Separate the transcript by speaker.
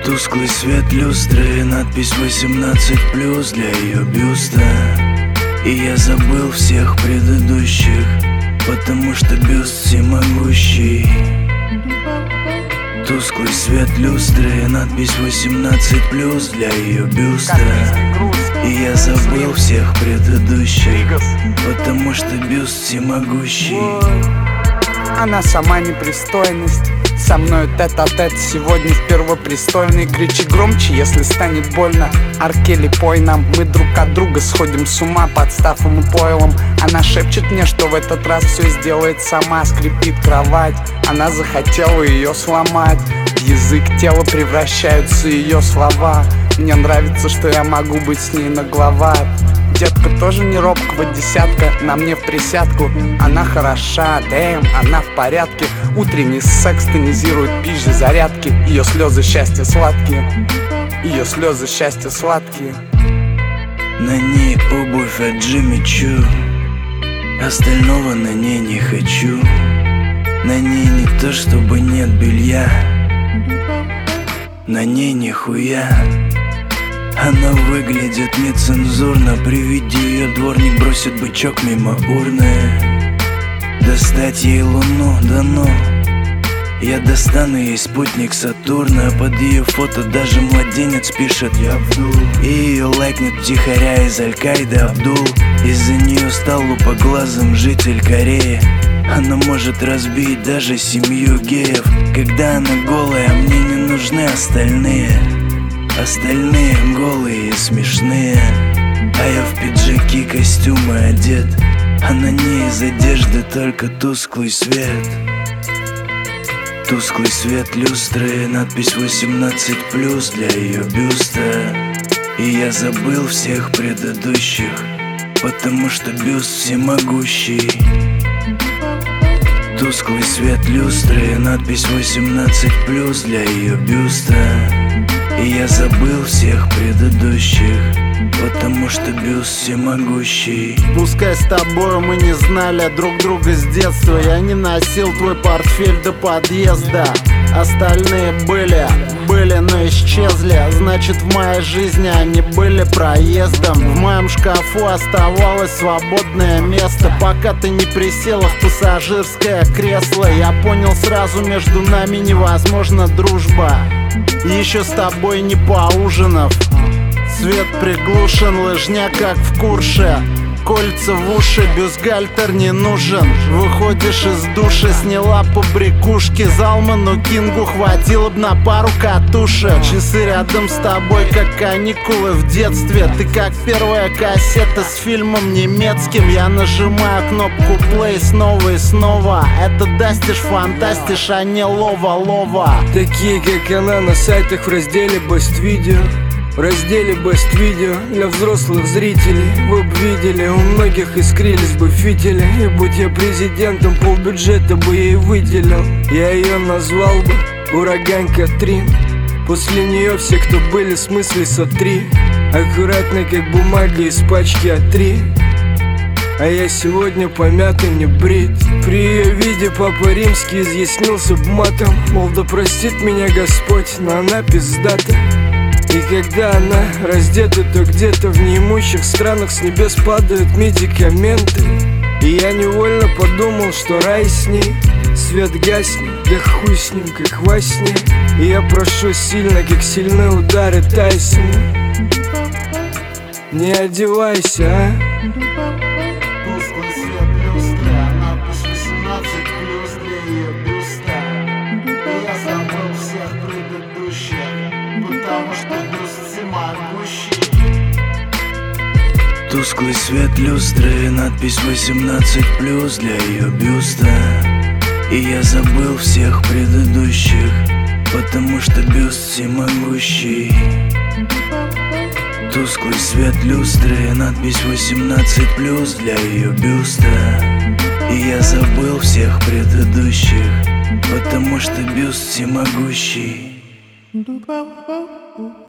Speaker 1: Тусклый свет люстры, надпись 18+ для ее бюста. И я забыл всех предыдущих, потому что бюст всемогущий. Тусклый свет люстры, надпись 18+ для ее бюста. И я забыл всех предыдущих, потому что бюст всемогущий.
Speaker 2: Она сама непристойность, со мной тет-а-тет сегодня в первопрестольной. Кричи громче, если станет больно. Аркели, пой нам, мы друг от друга сходим с ума под стафом и пойлом. Она шепчет мне, что в этот раз все сделает сама. Скрипит кровать, она захотела ее сломать. В язык тела превращаются ее слова. Мне нравится, что я могу быть с ней нагловат. Детка тоже не робкого десятка, на мне в присядку. Она хороша, дэм, она в порядке. Утренний секс тонизирует пищей зарядки. Ее слезы счастья сладкие, ее слезы счастья сладкие.
Speaker 1: На ней обувь от Джимми Чу, остального на ней не хочу. На ней не то чтобы нет белья, на ней нихуя. Она выглядит нецензурно, при виде ее дворник бросит бычок мимо урны. Достать ей луну, да ну. Я достану ей спутник Сатурна. Под ее фото даже младенец пишет «Я Абдул». И ее лайкнет втихаря из Аль-Каиды Абдул. Из-за нее стал лупоглазым житель Кореи. Она может разбить даже семью геев. Когда она голая, мне не нужны остальные. Остальные голые и смешные. А я в пиджаки, костюмы одет, а на ней из одежды только тусклый свет. Тусклый свет люстры, надпись 18+ для ее бюста. И я забыл всех предыдущих, потому что бюст всемогущий. Тусклый свет люстры, надпись 18+ для ее бюста. И я забыл всех предыдущих, потому что бюст всемогущий.
Speaker 3: Пускай с тобою мы не знали друг друга с детства. Я не носил твой портфель до подъезда. Остальные были, но исчезли. Значит, в моей жизни они были проездом. В моем шкафу оставалось свободное место, пока ты не присела в пассажирское кресло. Я понял сразу, между нами невозможна дружба. Еще с тобой не поужинав. Свет приглушен, лыжня как в Курше. Кольца в уши, бюстгальтер не нужен. Выходишь из душа, сняла побрякушки. Залману Кингу хватило б на пару катушек. Часы рядом с тобой, как каникулы в детстве. Ты как первая кассета с фильмом немецким. Я нажимаю кнопку play снова и снова. Это дастиш, фантастиш, а не лова-лова.
Speaker 4: Такие как она на сайтах в разделе Best Video. В разделе Best Video для взрослых зрителей. Вы б видели, у многих искрились бы фитили. И будь я президентом, полбюджета бы ей выделил. Я ее назвал бы Ураганка 3. После нее все, кто были, в смысле сотри. Аккуратно, как бумага из пачки А3. А я сегодня помятый, не брит. При ее виде Папа Римский изъяснился б матом. Мол, да простит меня Господь, но она пиздата. И когда она раздета, то где-то в неимущих странах с небес падают медикаменты. И я невольно подумал, что рай с ней. Свет гаснет, да хуй с ним, как во сне. И я прошу сильно, как сильные удары Тайсона. Не одевайся, а?
Speaker 3: Тусклый свет люстры, надпись 18+ для ее бюста. И я забыл всех предыдущих, потому что бюст всемогущий.
Speaker 1: Тусклый свет люстры, надпись 18+ для ее бюста. И я забыл всех предыдущих, потому что бюст всемогущий. Тусклый свет люстры, надпись 18+ для ее бюста. И я забыл всех предыдущих, потому что бюст всемогущий.